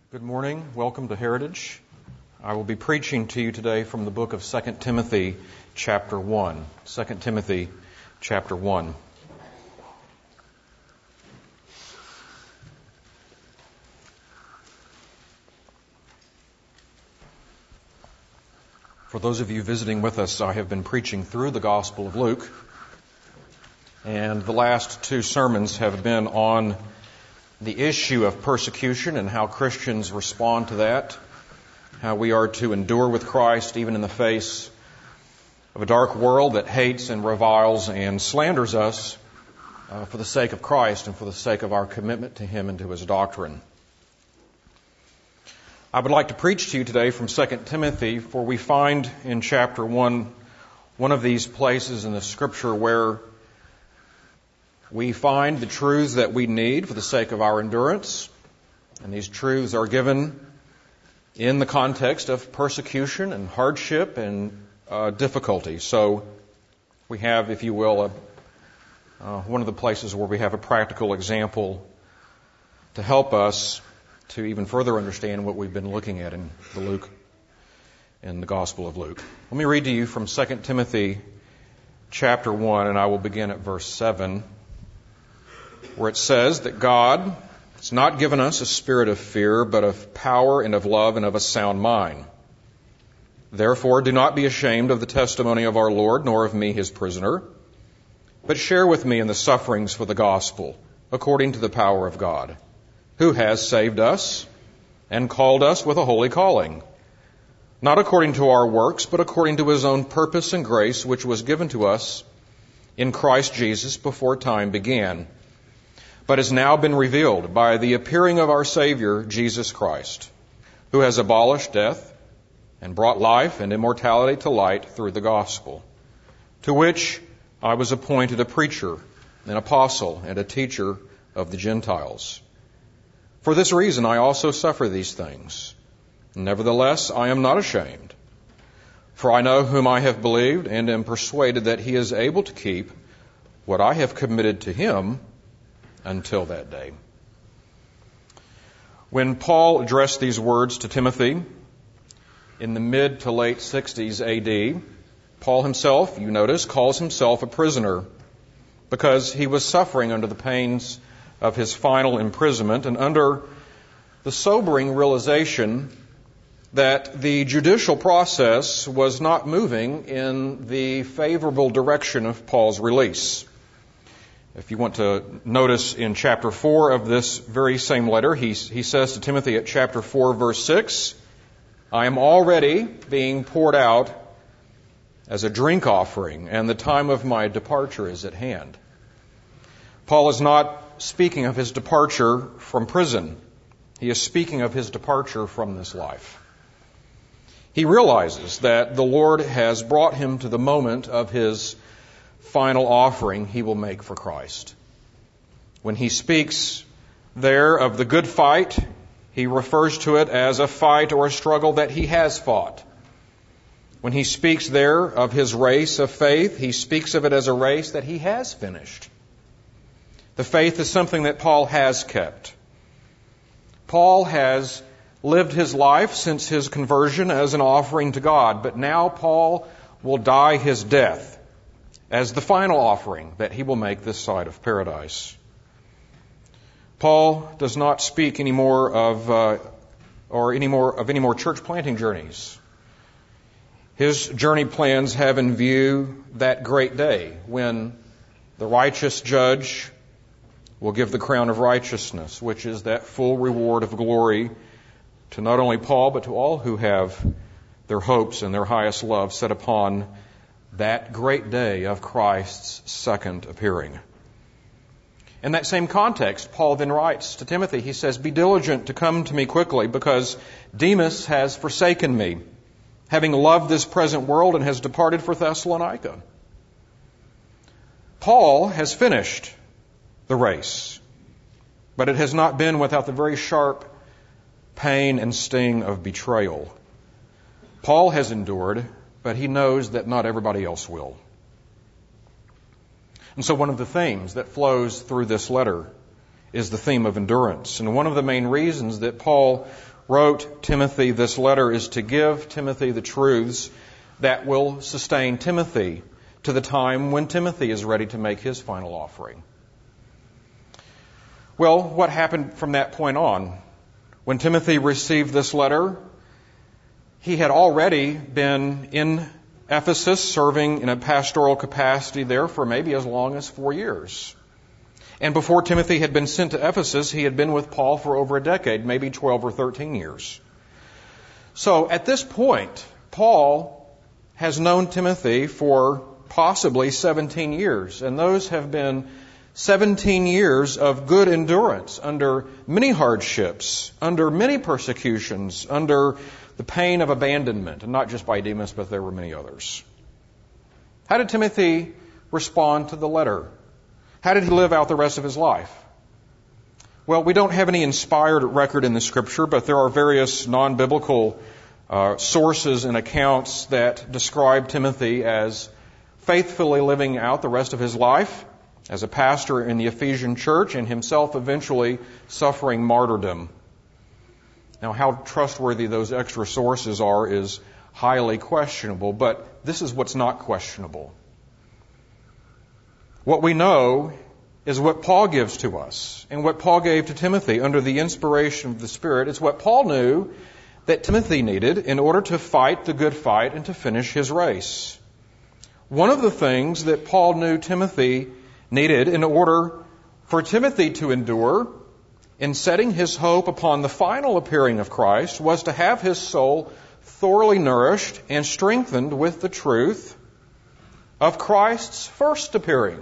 Good morning. Welcome to Heritage. I will be preaching to you today from the book of 2 Timothy chapter 1. 2 Timothy chapter 1. For those of you visiting with us, I have been preaching through the Gospel of Luke, and the last two sermons have been on the issue of persecution and how Christians respond to that, how we are to endure with Christ even in the face of a dark world that hates and reviles and slanders us for the sake of Christ and for the sake of our commitment to Him and to His doctrine. I would like to preach to you today from 2 Timothy, for we find in chapter 1 one of these places in the Scripture where we find the truths that we need for the sake of our endurance, and these truths are given in the context of persecution and hardship and difficulty. So we have, if you will, one of the places where we have a practical example to help us to even further understand what we've been looking at in the Gospel of Luke. Let me read to you from 2 Timothy chapter 1, and I will begin at verse 7. Where it says that God has not given us a spirit of fear, but of power and of love and of a sound mind. Therefore, do not be ashamed of the testimony of our Lord, nor of me, his prisoner, but share with me in the sufferings for the gospel, according to the power of God, who has saved us and called us with a holy calling, not according to our works, but according to his own purpose and grace, which was given to us in Christ Jesus before time began, but has now been revealed by the appearing of our Savior, Jesus Christ, who has abolished death and brought life and immortality to light through the gospel, to which I was appointed a preacher, an apostle, and a teacher of the Gentiles. For this reason I also suffer these things. Nevertheless, I am not ashamed, for I know whom I have believed, and am persuaded that he is able to keep what I have committed to him until that day. When Paul addressed these words to Timothy in the mid to late 60s AD, Paul himself, you notice, calls himself a prisoner because he was suffering under the pains of his final imprisonment and under the sobering realization that the judicial process was not moving in the favorable direction of Paul's release. If you want to notice in chapter 4 of this very same letter, he says to Timothy at chapter 4, verse 6, I am already being poured out as a drink offering, and the time of my departure is at hand. Paul is not speaking of his departure from prison. He is speaking of his departure from this life. He realizes that the Lord has brought him to the moment of his final offering he will make for Christ. When he speaks there of the good fight, he refers to it as a fight or a struggle that he has fought. When he speaks there of his race of faith, he speaks of it as a race that he has finished. The faith is something that Paul has kept. Paul has lived his life since his conversion as an offering to God, but now Paul will die his death as the final offering that he will make this side of paradise. Paul does not speak anymore of any more church planting journeys. His journey plans have in view that great day when the righteous judge will give the crown of righteousness, which is that full reward of glory to not only Paul, but to all who have their hopes and their highest love set upon that great day of Christ's second appearing. In that same context, Paul then writes to Timothy, he says, be diligent to come to me quickly, because Demas has forsaken me, having loved this present world, and has departed for Thessalonica. Paul has finished the race, but it has not been without the very sharp pain and sting of betrayal. Paul has endured, but he knows that not everybody else will. And so one of the themes that flows through this letter is the theme of endurance. And one of the main reasons that Paul wrote Timothy this letter is to give Timothy the truths that will sustain Timothy to the time when Timothy is ready to make his final offering. Well, what happened from that point on? When Timothy received this letter, he had already been in Ephesus serving in a pastoral capacity there for maybe as long as 4 years. And before Timothy had been sent to Ephesus, he had been with Paul for over a decade, maybe 12 or 13 years. So at this point, Paul has known Timothy for possibly 17 years, and those have been 17 years of good endurance under many hardships, under many persecutions, under the pain of abandonment, and not just by Demas, but there were many others. How did Timothy respond to the letter? How did he live out the rest of his life? Well, we don't have any inspired record in the Scripture, but there are various non-biblical sources and accounts that describe Timothy as faithfully living out the rest of his life as a pastor in the Ephesian church and himself eventually suffering martyrdom. Now, how trustworthy those extra sources are is highly questionable, but this is what's not questionable. What we know is what Paul gives to us and what Paul gave to Timothy under the inspiration of the Spirit. It's what Paul knew that Timothy needed in order to fight the good fight and to finish his race. One of the things that Paul knew Timothy needed in order for Timothy to endure in setting his hope upon the final appearing of Christ was to have his soul thoroughly nourished and strengthened with the truth of Christ's first appearing.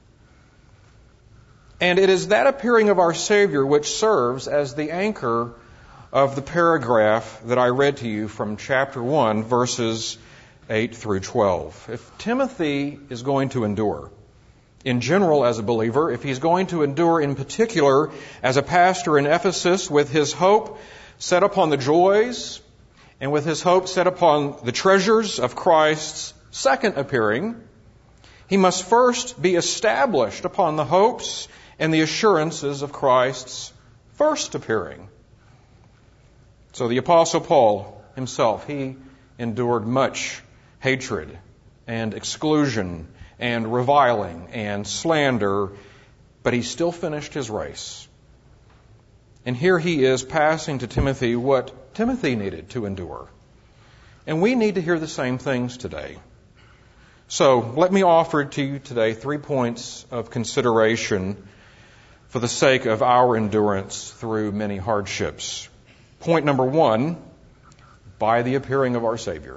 And it is that appearing of our Savior which serves as the anchor of the paragraph that I read to you from chapter 1, verses 8 through 12. If Timothy is going to endure, in general as a believer, if he's going to endure in particular as a pastor in Ephesus with his hope set upon the joys and with his hope set upon the treasures of Christ's second appearing, he must first be established upon the hopes and the assurances of Christ's first appearing. So the Apostle Paul himself, he endured much hatred and exclusion and reviling and slander, but he still finished his race. And here he is passing to Timothy what Timothy needed to endure. And we need to hear the same things today. So let me offer to you today 3 points of consideration for the sake of our endurance through many hardships. Point number 1, by the appearing of our Savior.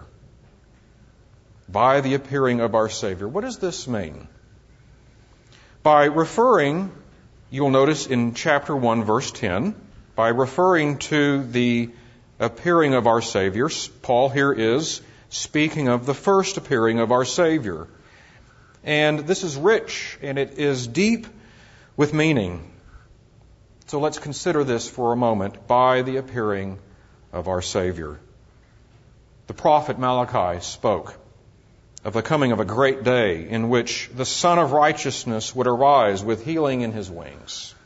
By the appearing of our Savior. What does this mean? By referring, you'll notice in chapter 1, verse 10, by referring to the appearing of our Savior, Paul here is speaking of the first appearing of our Savior. And this is rich and it is deep with meaning. So let's consider this for a moment, by the appearing of our Savior. The prophet Malachi spoke of the coming of a great day in which the Son of Righteousness would arise with healing in his wings.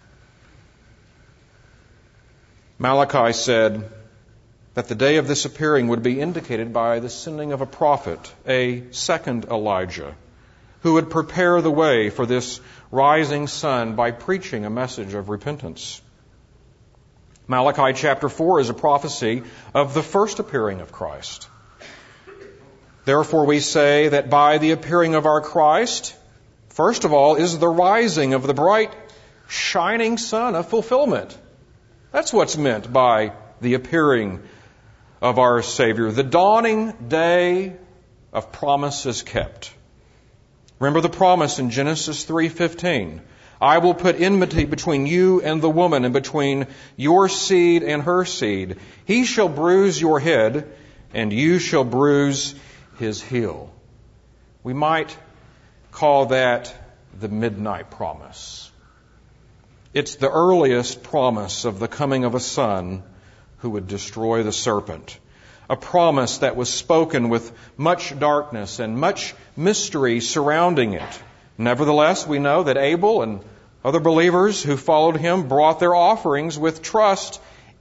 Malachi said that the day of this appearing would be indicated by the sending of a prophet, a second Elijah, who would prepare the way for this rising sun by preaching a message of repentance. Malachi chapter 4 is a prophecy of the first appearing of Christ. Therefore we say that by the appearing of our Christ, first of all, is the rising of the bright, shining sun of fulfillment. That's what's meant by the appearing of our Savior, the dawning day of promises kept. Remember the promise in Genesis 3:15. I will put enmity between you and the woman, and between your seed and her seed. He shall bruise your head, and you shall bruise his heel. We might call that the midnight promise. It's the earliest promise of the coming of a son who would destroy the serpent. A promise that was spoken with much darkness and much mystery surrounding it. Nevertheless, we know that Abel and other believers who followed him brought their offerings with trust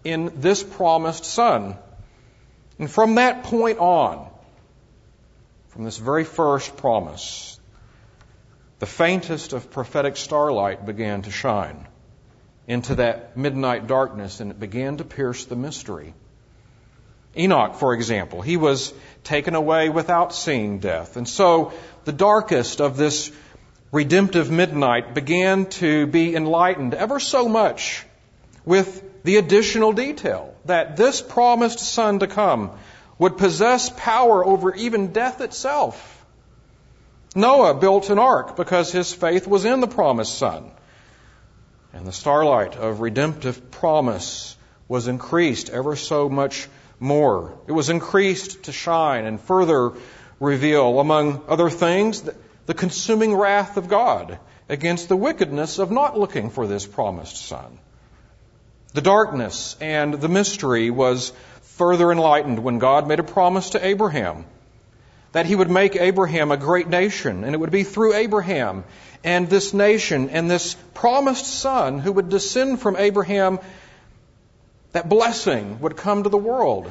in this promised Son. And from that point on, from this very first promise, the faintest of prophetic starlight began to shine into that midnight darkness, and it began to pierce the mystery. Enoch, for example, he was taken away without seeing death. And so the darkest of this redemptive midnight began to be enlightened ever so much with the additional detail that this promised Son to come would possess power over even death itself. Noah built an ark because his faith was in the promised Son. And the starlight of redemptive promise was increased ever so much more. It was increased to shine and further reveal, among other things, the consuming wrath of God against the wickedness of not looking for this promised Son. The darkness and the mystery was further enlightened when God made a promise to Abraham that he would make Abraham a great nation, and it would be through Abraham and this nation and this promised Son who would descend from Abraham that blessing would come to the world.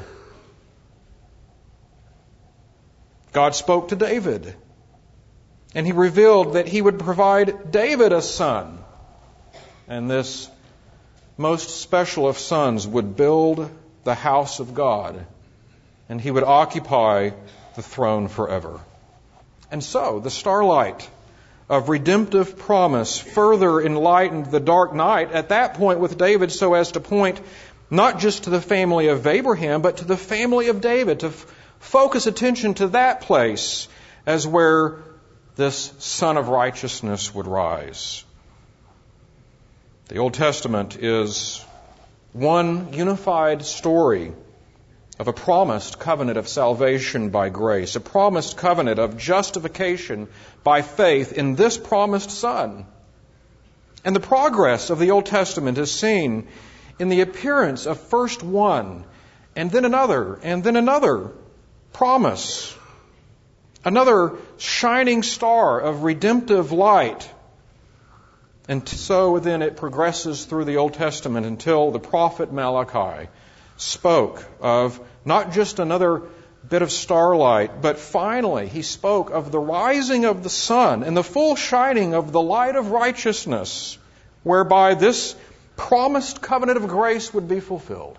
God spoke to David, and he revealed that he would provide David a son. And this most special of sons would build the house of God, and he would occupy the throne forever. And so the starlight of redemptive promise further enlightened the dark night at that point with David, so as to point not just to the family of Abraham, but to the family of David, to focus attention to that place as where this Son of Righteousness would rise. The Old Testament is one unified story of a promised covenant of salvation by grace, a promised covenant of justification by faith in this promised Son. And the progress of the Old Testament is seen in the appearance of first one, and then another promise, another shining star of redemptive light. And so then it progresses through the Old Testament until the prophet Malachi spoke of not just another bit of starlight, but finally he spoke of the rising of the sun and the full shining of the light of righteousness, whereby this promised covenant of grace would be fulfilled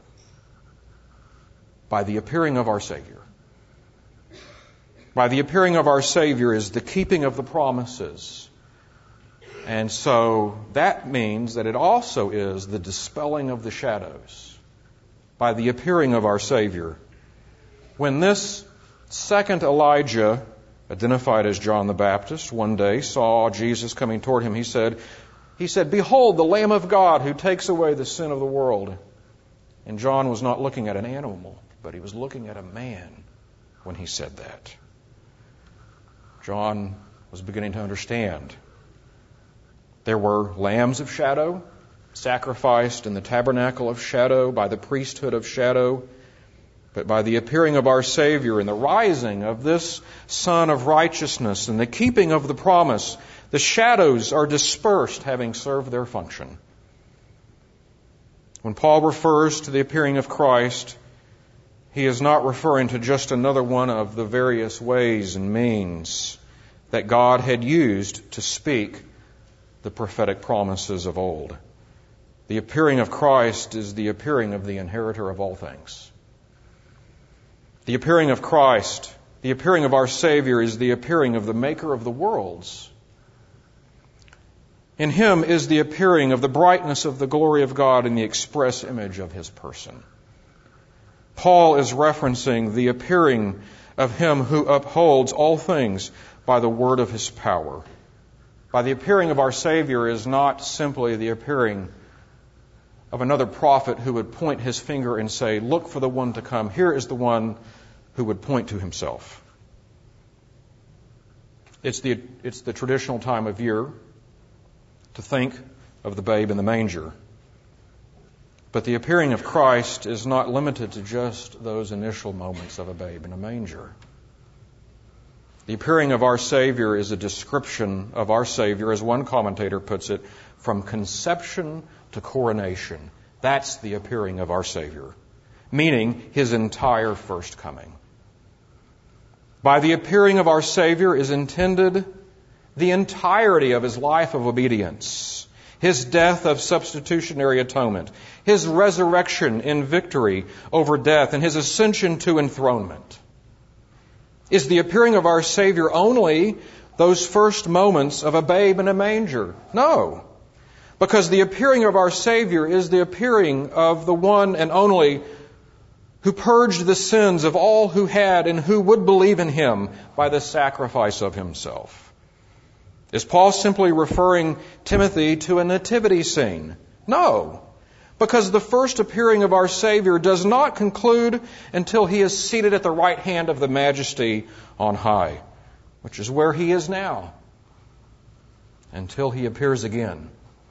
by the appearing of our Savior. By the appearing of our Savior is the keeping of the promises. And so that means that it also is the dispelling of the shadows by the appearing of our Savior. When this second Elijah, identified as John the Baptist, one day saw Jesus coming toward him, he said, "Behold, the Lamb of God who takes away the sin of the world." And John was not looking at an animal, but he was looking at a man when he said that. John was beginning to understand. There were lambs of shadow, sacrificed in the tabernacle of shadow, by the priesthood of shadow, but by the appearing of our Savior and the rising of this Son of Righteousness and the keeping of the promise, the shadows are dispersed, having served their function. When Paul refers to the appearing of Christ, he is not referring to just another one of the various ways and means that God had used to speak the prophetic promises of old. The appearing of Christ is the appearing of the inheritor of all things. The appearing of Christ, the appearing of our Savior, is the appearing of the Maker of the worlds. In Him is the appearing of the brightness of the glory of God in the express image of His person. Paul is referencing the appearing of Him who upholds all things by the word of His power. By the appearing of our Savior is not simply the appearing of another prophet who would point his finger and say, "Look for the one to come." Here is the one who would point to himself. It's the traditional time of year to think of the babe in the manger. But the appearing of Christ is not limited to just those initial moments of a babe in a manger. The appearing of our Savior is a description of our Savior, as one commentator puts it, from conception to coronation. That's the appearing of our Savior, meaning His entire first coming. By the appearing of our Savior is intended the entirety of His life of obedience, His death of substitutionary atonement, His resurrection in victory over death, and His ascension to enthronement. Is the appearing of our Savior only those first moments of a babe in a manger? No. Because the appearing of our Savior is the appearing of the one and only who purged the sins of all who had and who would believe in Him by the sacrifice of Himself. Is Paul simply referring Timothy to a nativity scene? No. Because the first appearing of our Savior does not conclude until He is seated at the right hand of the Majesty on high, which is where He is now, until He appears again.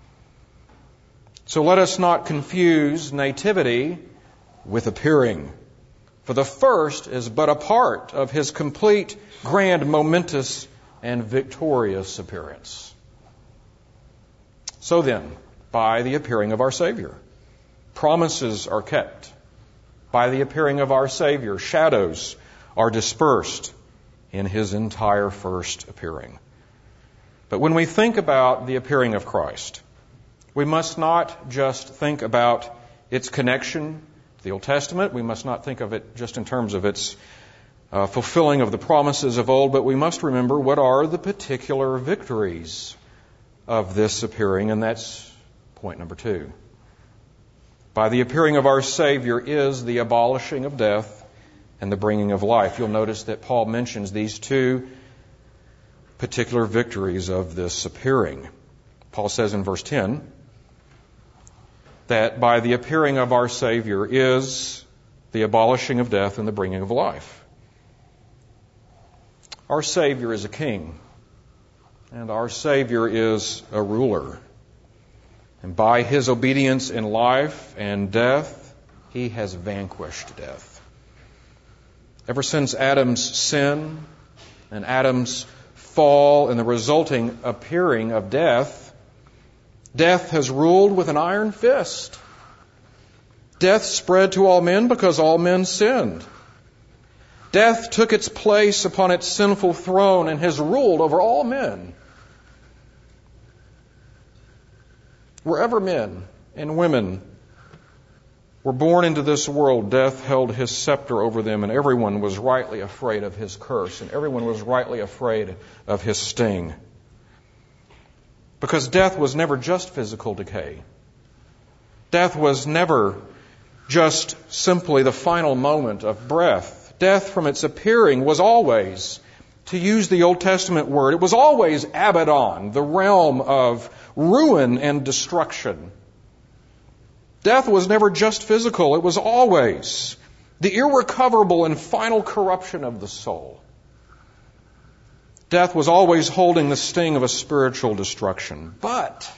So let us not confuse nativity with appearing. For the first is but a part of His complete, grand, momentous, and victorious appearance. So then, by the appearing of our Savior, promises are kept. By the appearing of our Savior, shadows are dispersed in His entire first appearing. But when we think about the appearing of Christ, we must not just think about its connection to the Old Testament. We must not think of it just in terms of its fulfilling of the promises of old, but we must remember what are the particular victories of this appearing, and that's point number 2. By the appearing of our Savior is the abolishing of death and the bringing of life. You'll notice that Paul mentions these two particular victories of this appearing. Paul says in verse 10 that by the appearing of our Savior is the abolishing of death and the bringing of life. Our Savior is a king, and our Savior is a ruler. And by His obedience in life and death, He has vanquished death. Ever since Adam's sin and Adam's fall and the resulting appearing of death, death has ruled with an iron fist. Death spread to all men because all men sinned. Death took its place upon its sinful throne and has ruled over all men. Wherever men and women were born into this world, death held his scepter over them, and everyone was rightly afraid of his curse, and everyone was rightly afraid of his sting. Because death was never just physical decay. Death was never just simply the final moment of breath. Death from its appearing was always, to use the Old Testament word, it was always Abaddon, the realm of ruin and destruction. Death was never just physical. It was always the irrecoverable and final corruption of the soul. Death was always holding the sting of a spiritual destruction. But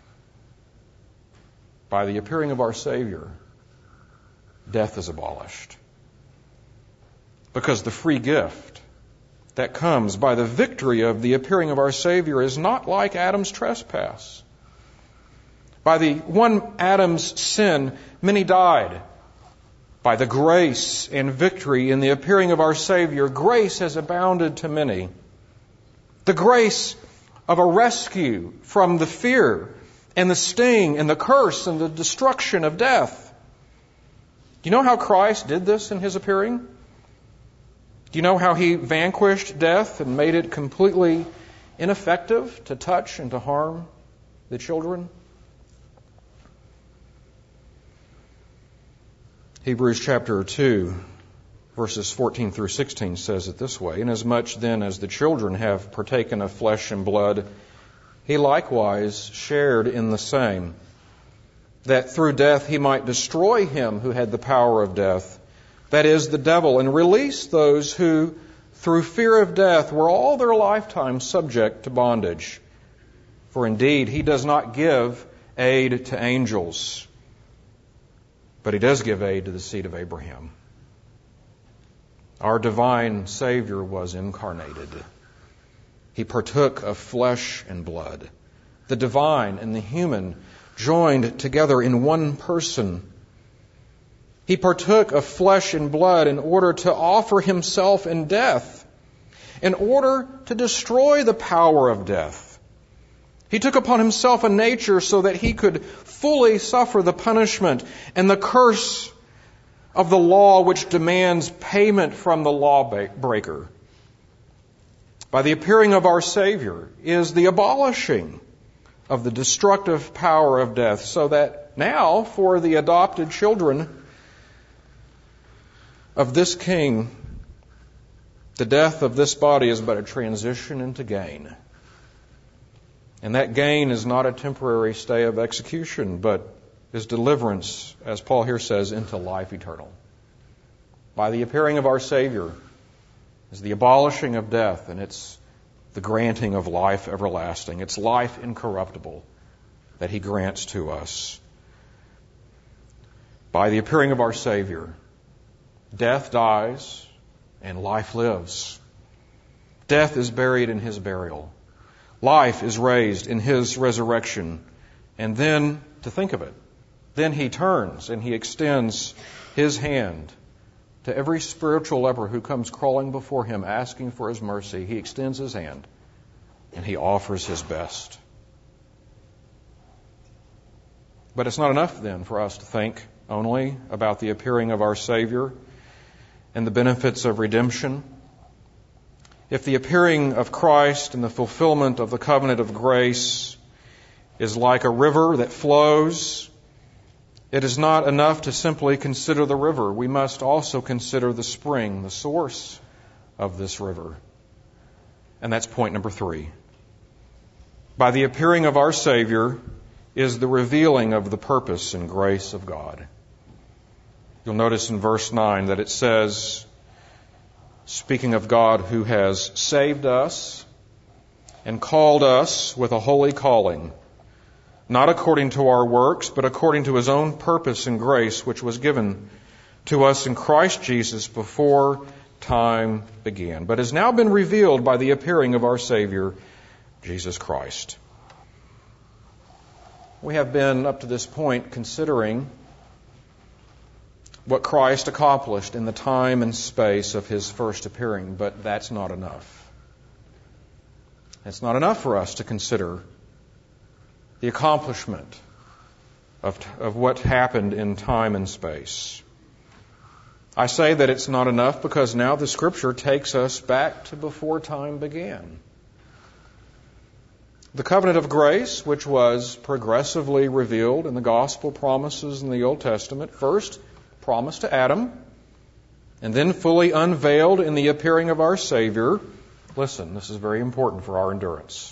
by the appearing of our Savior, death is abolished. Because the free gift that comes by the victory of the appearing of our Savior is not like Adam's trespass. By the one Adam's sin, many died. By the grace and victory in the appearing of our Savior, grace has abounded to many. The grace of a rescue from the fear and the sting and the curse and the destruction of death. Do you know how Christ did this in His appearing? Do you know how He vanquished death and made it completely ineffective to touch and to harm the children? Hebrews chapter 2, verses 14 through 16 says it this way, "Inasmuch then as the children have partaken of flesh and blood, He likewise shared in the same, that through death He might destroy him who had the power of death, that is, the devil, and release those who, through fear of death, were all their lifetime subject to bondage. For indeed, He does not give aid to angels, but He does give aid to the seed of Abraham." Our divine Savior was incarnated. He partook of flesh and blood. The divine and the human joined together in one person. He partook of flesh and blood in order to offer himself in death, in order to destroy the power of death. He took upon himself a nature so that he could fully suffer the punishment and the curse of the law which demands payment from the lawbreaker. By the appearing of our Savior is the abolishing of the destructive power of death, so that now for the adopted children of this King, the death of this body is but a transition into gain. And that gain is not a temporary stay of execution, but is deliverance, as Paul here says, into life eternal. By the appearing of our Savior is the abolishing of death, and it's the granting of life everlasting. It's life incorruptible that He grants to us. By the appearing of our Savior, death dies and life lives. Death is buried in His burial. Life is raised in His resurrection. And then, to think of it, then He turns and He extends His hand to every spiritual leper who comes crawling before Him asking for His mercy. He extends His hand and He offers His best. But it's not enough then for us to think only about the appearing of our Savior and the benefits of redemption. If the appearing of Christ and the fulfillment of the covenant of grace is like a river that flows, it is not enough to simply consider the river. We must also consider the spring, the source of this river. And that's point number 3. By the appearing of our Savior is the revealing of the purpose and grace of God. You'll notice in verse 9 that it says, speaking of God who has saved us and called us with a holy calling, not according to our works, but according to His own purpose and grace, which was given to us in Christ Jesus before time began, but has now been revealed by the appearing of our Savior, Jesus Christ. We have been, up to this point, considering what Christ accomplished in the time and space of His first appearing, but that's not enough. It's not enough for us to consider the accomplishment of what happened in time and space. I say that it's not enough because now the Scripture takes us back to before time began. The covenant of grace, which was progressively revealed in the gospel promises in the Old Testament, first promised to Adam, and then fully unveiled in the appearing of our Savior. Listen, this is very important for our endurance.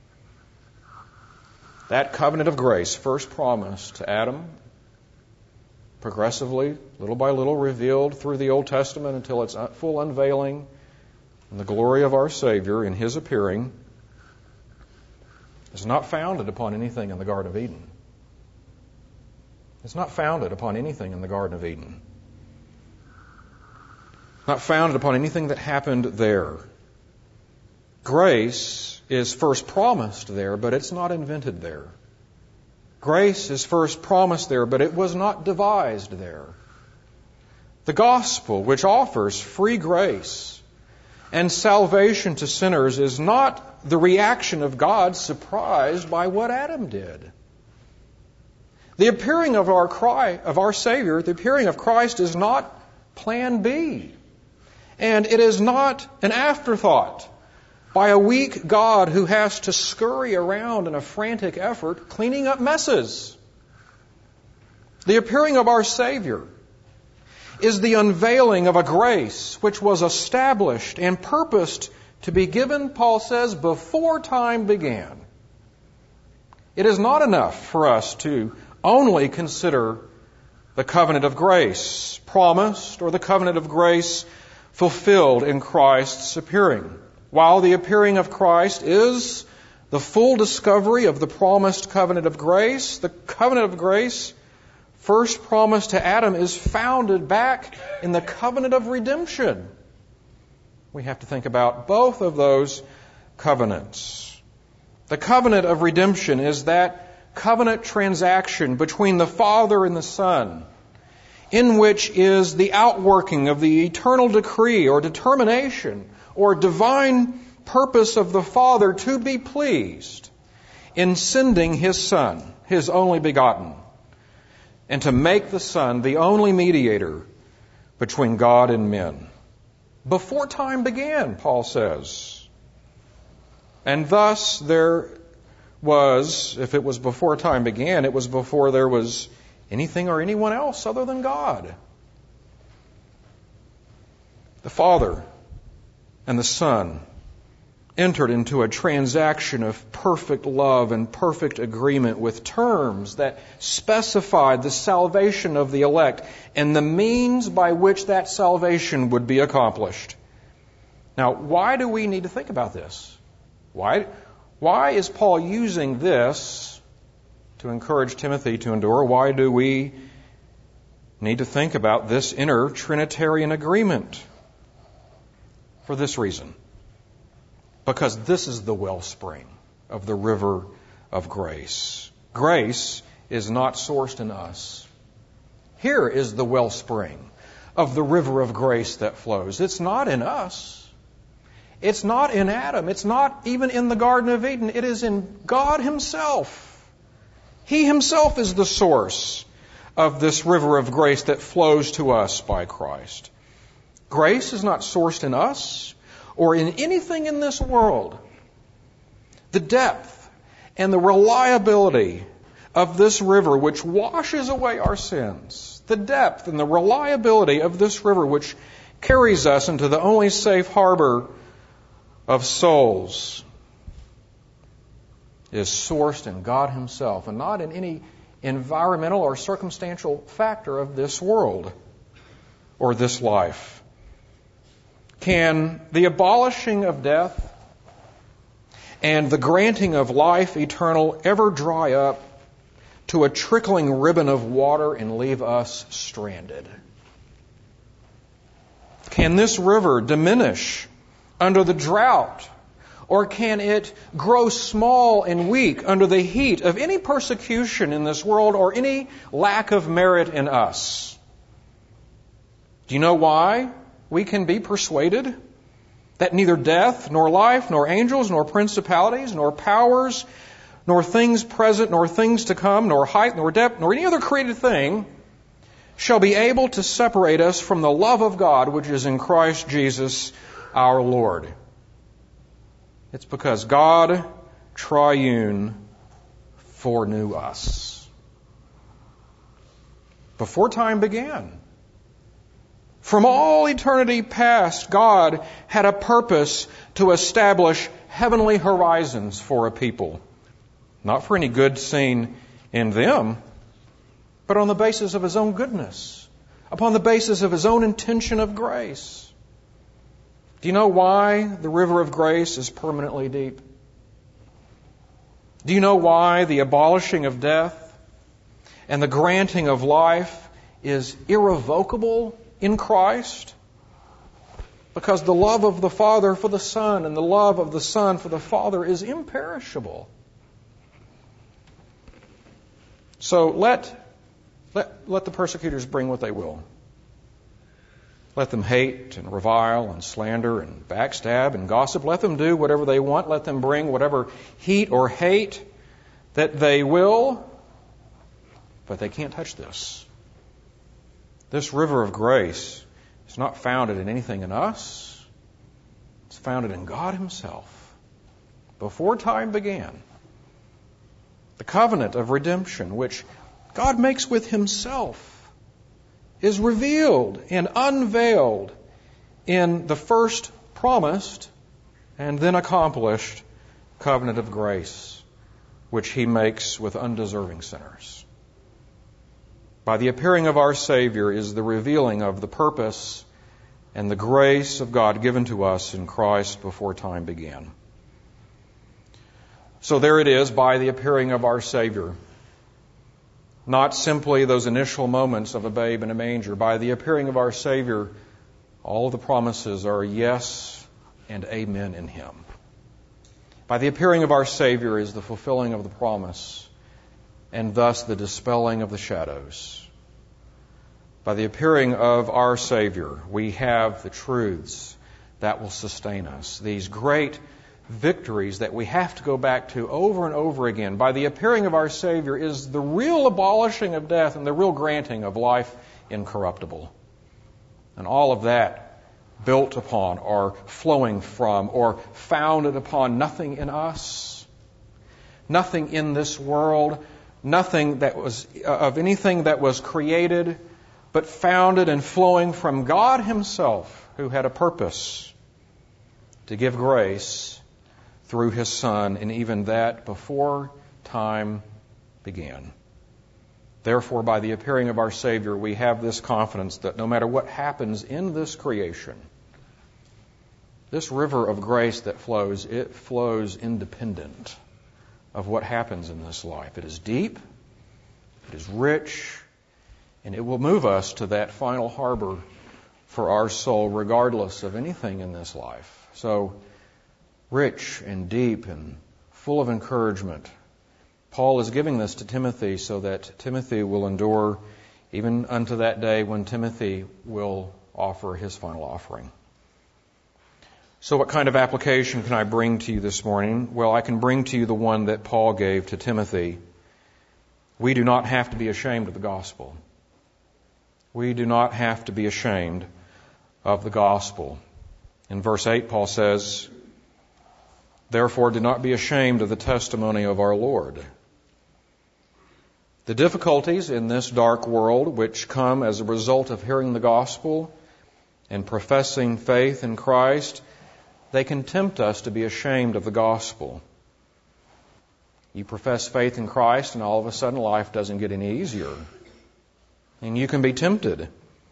That covenant of grace, first promised to Adam, progressively, little by little, revealed through the Old Testament until its full unveiling in the glory of our Savior in His appearing, is not founded upon anything in the Garden of Eden. It's not founded upon anything in the Garden of Eden. Not founded upon anything that happened there. Grace is first promised there, but it's not invented there. Grace is first promised there, but it was not devised there. The gospel, which offers free grace and salvation to sinners, is not the reaction of God surprised by what Adam did. The appearing of our Savior, the appearing of Christ, is not plan B. And it is not an afterthought by a weak God who has to scurry around in a frantic effort cleaning up messes. The appearing of our Savior is the unveiling of a grace which was established and purposed to be given, Paul says, before time began. It is not enough for us to only consider the covenant of grace promised or the covenant of grace fulfilled in Christ's appearing. While the appearing of Christ is the full discovery of the promised covenant of grace, the covenant of grace first promised to Adam is founded back in the covenant of redemption. We have to think about both of those covenants. The covenant of redemption is that covenant transaction between the Father and the Son, in which is the outworking of the eternal decree or determination or divine purpose of the Father to be pleased in sending His Son, His only begotten, and to make the Son the only mediator between God and men. Before time began, Paul says. And thus there was, if it was before time began, it was before there was anything or anyone else other than God. The Father and the Son entered into a transaction of perfect love and perfect agreement with terms that specified the salvation of the elect and the means by which that salvation would be accomplished. Now, why do we need to think about this? Why is Paul using this to encourage Timothy to endure? Why do we need to think about this inner Trinitarian agreement? For this reason. Because this is the wellspring of the river of grace. Grace is not sourced in us. Here is the wellspring of the river of grace that flows. It's not in us. It's not in Adam. It's not even in the Garden of Eden. It is in God Himself. He Himself is the source of this river of grace that flows to us by Christ. Grace is not sourced in us or in anything in this world. The depth and the reliability of this river which washes away our sins, the depth and the reliability of this river which carries us into the only safe harbor of souls, is sourced in God Himself and not in any environmental or circumstantial factor of this world or this life. Can the abolishing of death and the granting of life eternal ever dry up to a trickling ribbon of water and leave us stranded? Can this river diminish under the drought, or can it grow small and weak under the heat of any persecution in this world or any lack of merit in us? Do you know why we can be persuaded that neither death, nor life, nor angels, nor principalities, nor powers, nor things present, nor things to come, nor height, nor depth, nor any other created thing shall be able to separate us from the love of God which is in Christ Jesus our Lord? It's because God triune foreknew us before time began. From all eternity past, God had a purpose to establish heavenly horizons for a people. Not for any good seen in them, but on the basis of His own goodness, upon the basis of His own intention of grace. Do you know why the river of grace is permanently deep? Do you know why the abolishing of death and the granting of life is irrevocable in Christ? Because the love of the Father for the Son and the love of the Son for the Father is imperishable. So let the persecutors bring what they will. Let them hate and revile and slander and backstab and gossip. Let them do whatever they want. Let them bring whatever heat or hate that they will. But they can't touch this. This river of grace is not founded in anything in us. It's founded in God Himself. Before time began, the covenant of redemption, which God makes with Himself, is revealed and unveiled in the first promised and then accomplished covenant of grace, which He makes with undeserving sinners. By the appearing of our Savior is the revealing of the purpose and the grace of God given to us in Christ before time began. So there it is, by the appearing of our Savior. Not simply those initial moments of a babe in a manger. By the appearing of our Savior, all of the promises are yes and amen in Him. By the appearing of our Savior is the fulfilling of the promise and thus the dispelling of the shadows. By the appearing of our Savior, we have the truths that will sustain us. These great victories that we have to go back to over and over again. By the appearing of our Savior is the real abolishing of death and the real granting of life incorruptible. And all of that built upon or flowing from or founded upon nothing in us, nothing in this world, nothing that was of anything that was created, but founded and flowing from God Himself, who had a purpose to give grace through His Son, and even that before time began. Therefore, by the appearing of our Savior, we have this confidence that no matter what happens in this creation, this river of grace that flows, it flows independent of what happens in this life. It is deep, it is rich, and it will move us to that final harbor for our soul, regardless of anything in this life. So, rich and deep and full of encouragement. Paul is giving this to Timothy so that Timothy will endure even unto that day when Timothy will offer his final offering. So what kind of application can I bring to you this morning? Well, I can bring to you the one that Paul gave to Timothy. We do not have to be ashamed of the gospel. We do not have to be ashamed of the gospel. In verse 8, Paul says, "Therefore do not be ashamed of the testimony of our Lord." The difficulties in this dark world which come as a result of hearing the gospel and professing faith in Christ, they can tempt us to be ashamed of the gospel. You profess faith in Christ and all of a sudden life doesn't get any easier. And you can be tempted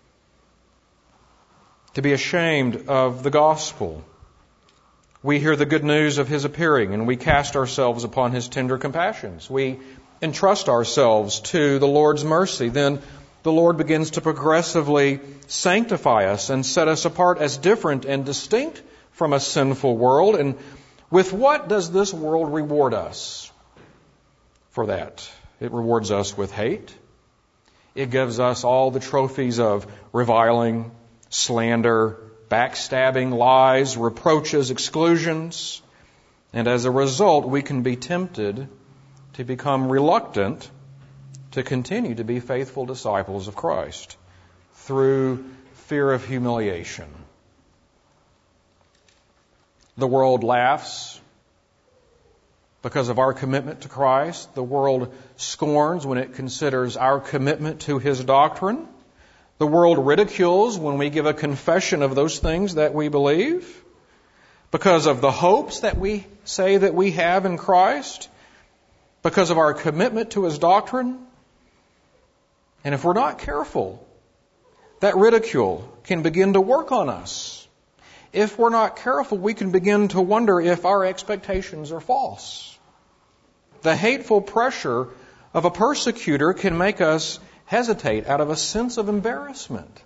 to be ashamed of the gospel. We hear the good news of His appearing and we cast ourselves upon His tender compassions. We entrust ourselves to the Lord's mercy. Then the Lord begins to progressively sanctify us and set us apart as different and distinct from a sinful world. And with what does this world reward us for that? It rewards us with hate. It gives us all the trophies of reviling, slander, backstabbing, lies, reproaches, exclusions. And as a result, we can be tempted to become reluctant to continue to be faithful disciples of Christ through fear of humiliation. The world laughs because of our commitment to Christ. The world scorns when it considers our commitment to His doctrine. The world ridicules when we give a confession of those things that we believe because of the hopes that we say that we have in Christ, because of our commitment to His doctrine. And if we're not careful, that ridicule can begin to work on us. If we're not careful, we can begin to wonder if our expectations are false. The hateful pressure of a persecutor can make us hesitate out of a sense of embarrassment.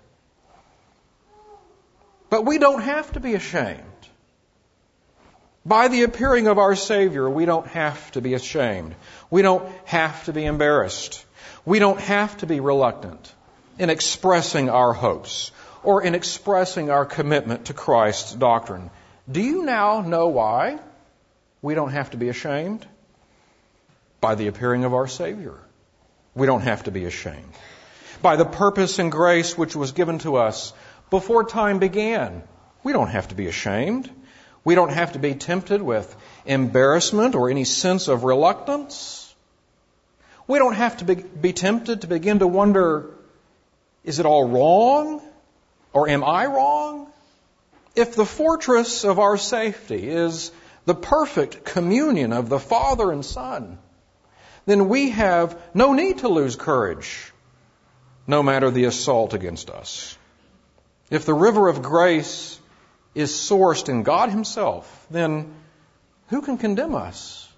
But we don't have to be ashamed. By the appearing of our Savior, we don't have to be ashamed. We don't have to be embarrassed. We don't have to be reluctant in expressing our hopes or in expressing our commitment to Christ's doctrine. Do you now know why we don't have to be ashamed? By the appearing of our Savior, we don't have to be ashamed. By the purpose and grace which was given to us before time began, we don't have to be ashamed. We don't have to be tempted with embarrassment or any sense of reluctance. We don't have to be tempted to begin to wonder, is it all wrong? Or am I wrong? If the fortress of our safety is the perfect communion of the Father and Son, then we have no need to lose courage, no matter the assault against us. If the river of grace is sourced in God Himself, then who can condemn us?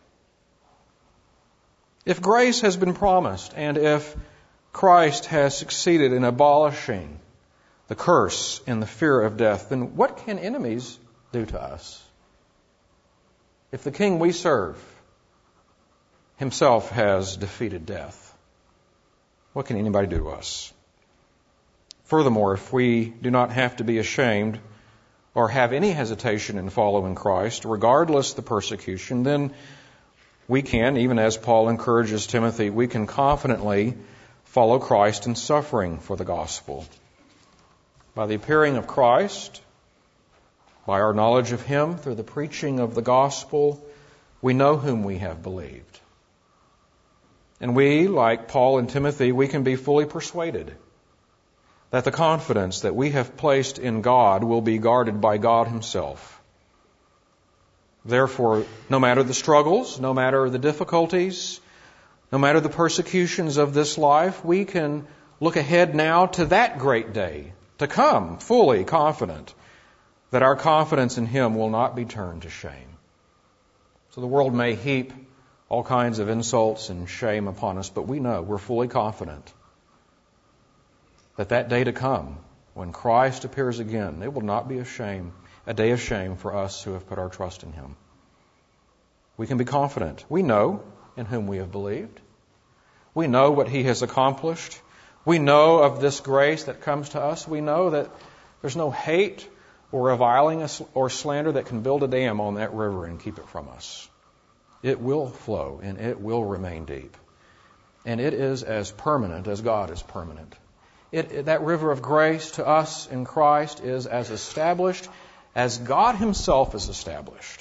If grace has been promised, and if Christ has succeeded in abolishing the curse and the fear of death, then what can enemies do to us? If the King we serve himself has defeated death. What can anybody do to us? Furthermore, if we do not have to be ashamed or have any hesitation in following Christ, regardless the persecution, then we can, even as Paul encourages Timothy, we can confidently follow Christ in suffering for the gospel. By the appearing of Christ, by our knowledge of Him, through the preaching of the gospel, we know whom we have believed. And we, like Paul and Timothy, we can be fully persuaded that the confidence that we have placed in God will be guarded by God Himself. Therefore, no matter the struggles, no matter the difficulties, no matter the persecutions of this life, we can look ahead now to that great day to come, fully confident that our confidence in Him will not be turned to shame. So the world may heap all kinds of insults and shame upon us, but we know, we're fully confident that that day to come, when Christ appears again, it will not be a day of shame for us who have put our trust in Him. We can be confident. We know in whom we have believed. We know what He has accomplished. We know of this grace that comes to us. We know that there's no hate or reviling or slander that can build a dam on that river and keep it from us. It will flow and it will remain deep. And it is as permanent as God is permanent. That river of grace to us in Christ is as established as God Himself is established.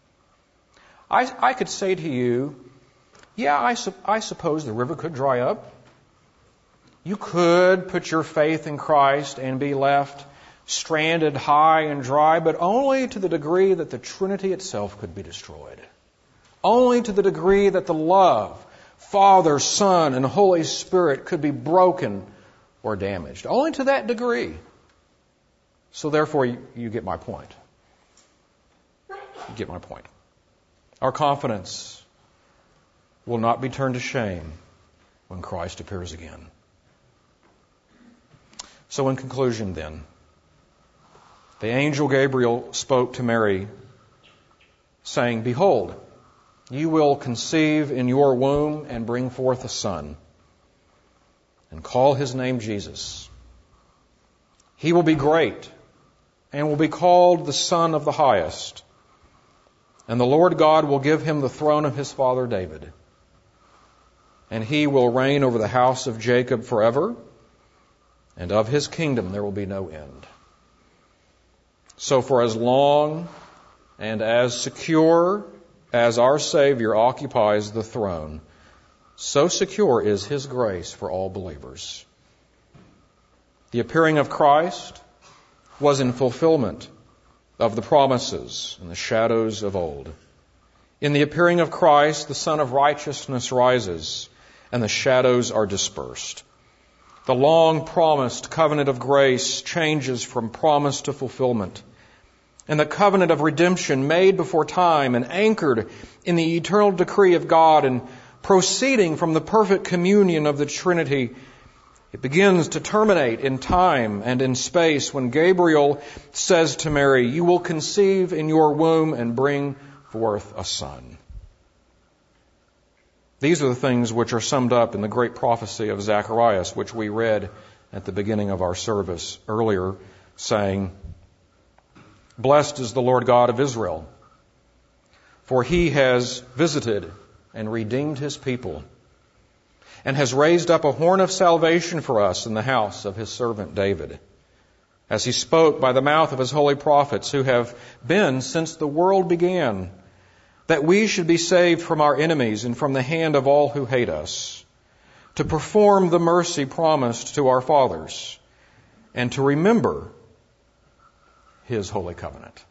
I could say to you, I suppose the river could dry up. You could put your faith in Christ and be left stranded high and dry, but only to the degree that the Trinity itself could be destroyed. Only to the degree that the love, Father, Son, and Holy Spirit could be broken or damaged. Only to that degree. So therefore, you get my point. You get my point. Our confidence will not be turned to shame when Christ appears again. So in conclusion then, the angel Gabriel spoke to Mary, saying, "Behold, you will conceive in your womb and bring forth a son, and call his name Jesus. He will be great and will be called the Son of the Highest. And the Lord God will give him the throne of his father David. And he will reign over the house of Jacob forever, and of his kingdom there will be no end." So for as long and as secure as our Savior occupies the throne, so secure is His grace for all believers. The appearing of Christ was in fulfillment of the promises and the shadows of old. In the appearing of Christ, the Son of Righteousness rises, and the shadows are dispersed. The long-promised covenant of grace changes from promise to fulfillment. And the covenant of redemption made before time and anchored in the eternal decree of God and proceeding from the perfect communion of the Trinity, it begins to terminate in time and in space when Gabriel says to Mary, "You will conceive in your womb and bring forth a son." These are the things which are summed up in the great prophecy of Zacharias, which we read at the beginning of our service earlier, saying, "Blessed is the Lord God of Israel, for He has visited and redeemed His people, and has raised up a horn of salvation for us in the house of His servant David, as He spoke by the mouth of His holy prophets, who have been since the world began, that we should be saved from our enemies and from the hand of all who hate us, to perform the mercy promised to our fathers, and to remember His holy covenant."